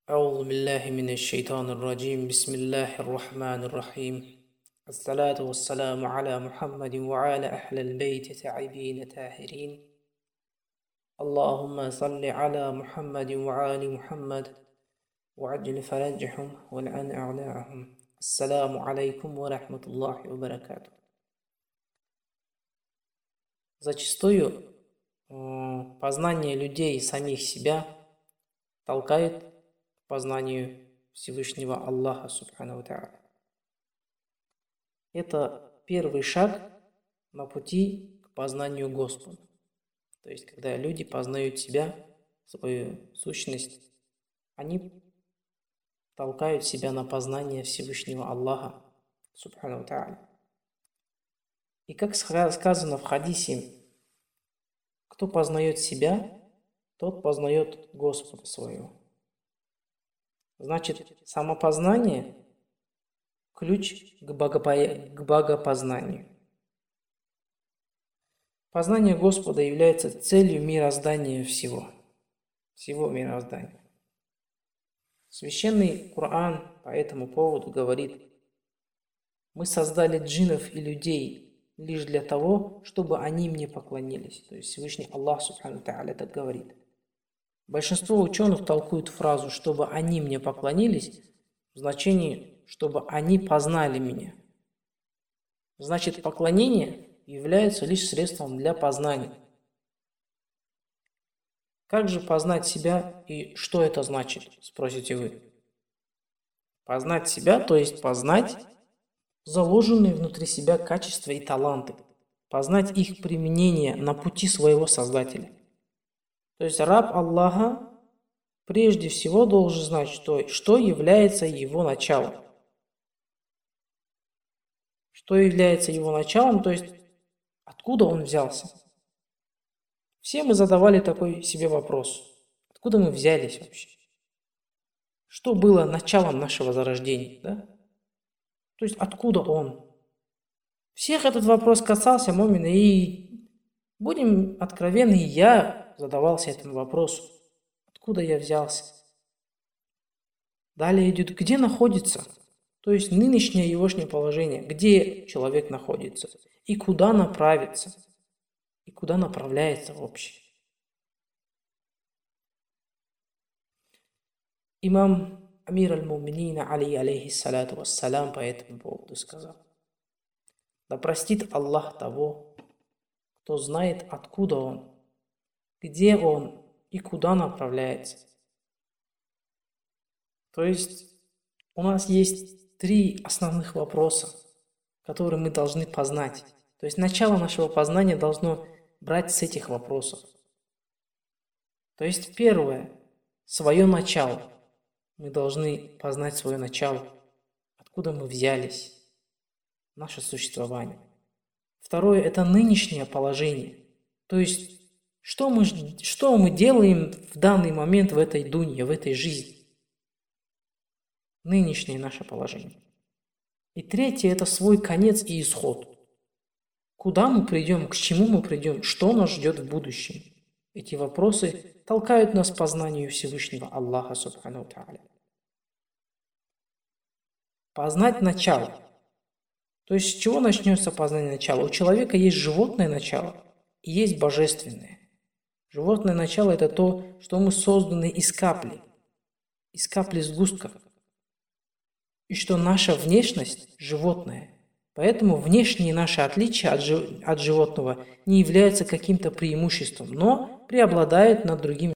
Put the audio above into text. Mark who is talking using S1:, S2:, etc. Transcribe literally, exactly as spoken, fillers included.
S1: أعوذ بالله من الشيطان الرجيم بسم الله الرحمن الرحيم الصلاة والسلام على محمد وعلى أهل البيت تعبين تاهرين اللهم صل على محمد وعلى محمد وعجل فرجهم والعن أعداءهم السلام عليكم ورحمة الله وبركاته. Зачастую э, познание людей самих себя толкает к познанию Всевышнего Аллаха Субхану ва Тааля. Это первый шаг на пути к познанию Господа. То есть, когда люди познают себя, свою сущность, они толкают себя на познание Всевышнего Аллаха Субхану ва Тааля. И как сказано в хадисе, кто познает себя, тот познает Господа своего. Значит, самопознание – ключ к, богопо... к богопознанию. Познание Господа является целью мироздания всего, всего мироздания. Священный Коран по этому поводу говорит: мы создали джиннов и людей лишь для того, чтобы они мне поклонились. То есть Всевышний Аллах Субхану Тааля так говорит. Большинство ученых толкуют фразу «чтобы они мне поклонились» в значении «чтобы они познали меня». Значит, поклонение является лишь средством для познания. Как же познать себя и что это значит, спросите вы? Познать себя, то есть познать заложенные внутри себя качества и таланты, познать их применение на пути своего Создателя. То есть раб Аллаха прежде всего должен знать, что, что является его началом. Что является его началом, то есть откуда он взялся. Все мы задавали такой себе вопрос. Откуда мы взялись вообще? Что было началом нашего зарождения? Да? То есть откуда он? Всех этот вопрос касался мумина, и будем откровенны, я задавался этому вопросу. Откуда я взялся? Далее идет, где находится? То есть нынешнее егошнее положение, где человек находится и куда направиться, и куда направляется вообще. Имам Амир аль-Муминина Али алейхиссалату вассалям по этому поводу сказал: да простит Аллах того, кто знает, откуда он, где он и куда направляется. То есть у нас есть три основных вопроса, которые мы должны познать. То есть начало нашего познания должно брать с этих вопросов. То есть первое, свое начало. Мы должны познать свое начало, откуда мы взялись, наше существование. Второе – это нынешнее положение. То есть, что мы, что мы делаем в данный момент в этой дунье, в этой жизни. Нынешнее наше положение. И третье – это свой конец и исход. Куда мы придем, к чему мы придем, что нас ждет в будущем. Эти вопросы толкают нас к познанию Всевышнего Аллаха Субхану Тааля. Познать начало. То есть с чего начнется познание начала? У человека есть животное начало и есть божественное. Животное начало – это то, что мы созданы из капли, из капли сгустков. И что наша внешность – животное. Поэтому внешние наши отличия от, жи от животного не являются каким-то преимуществом, но преобладают над другими